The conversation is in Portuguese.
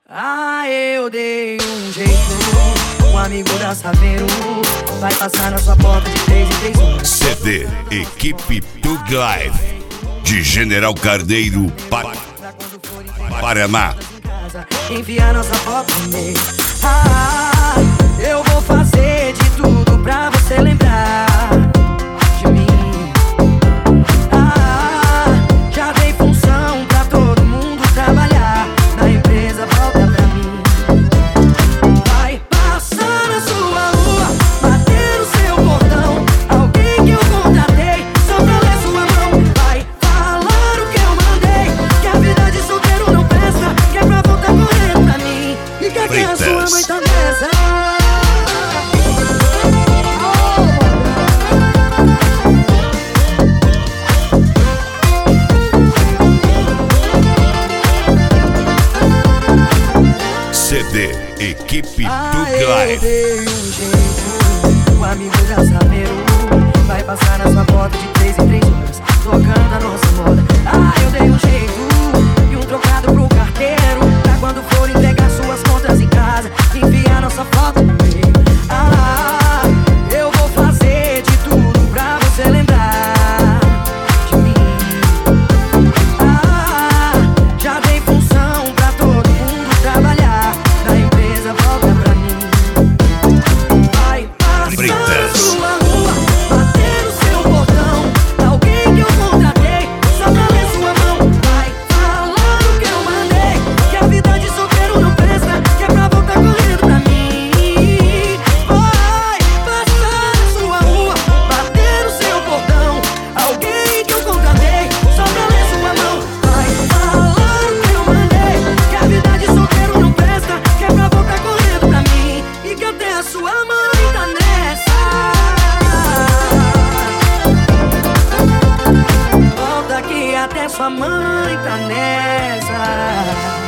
Ah, eu dei um jeito, um amigo da Saveiro vai passar na sua porta de 3 em 3 horas. CD Equipe Tug Life de General Carneiro, Paraná. Enviar nossa foto no meio. Ah, eu vou fazer de tudo pra você lembrar de mim. Ah, já dei função pra todo mundo trabalhar. Na empresa volta pra mim. Vai passar na sua rua, bater no seu portão. Alguém que eu contratei só pra ler sua mão. Vai falar o que eu mandei, que a vida de solteiro não presta, que é pra voltar correndo pra mim. E que aqui a sua mãe tá nessa. CD Equipe Tug Eu Life. dei um jeito, um amigo da Saveiro vai passar na sua porta de 3 em 3 horas, tocando a nossa moda. Ah, eu dei um jeito e um trocado pro carteiro, pra quando for entregar suas contas em casa, enviar nossa foto no meio. Ah, eu vou fazer de tudo pra você lembrar de mim. Ah, já dei função pra todo mundo trabalhar. Da empresa volta pra mim. Vai passar na sua rua, bater no seu portão. Alguém que eu contratei só pra ler sua mão. Vai falar o que eu mandei, que a vida de solteiro não presta, que é pra voltar correndo pra mim. Vai passar na sua rua, bater no seu portão. Alguém que eu contratei só pra ler sua mão. Vai falar o que eu mandei, que a vida de solteiro não presta, que é pra voltar correndo pra mim. E que até a sua mãe tá nessa. Volta que até sua mãe tá nessa.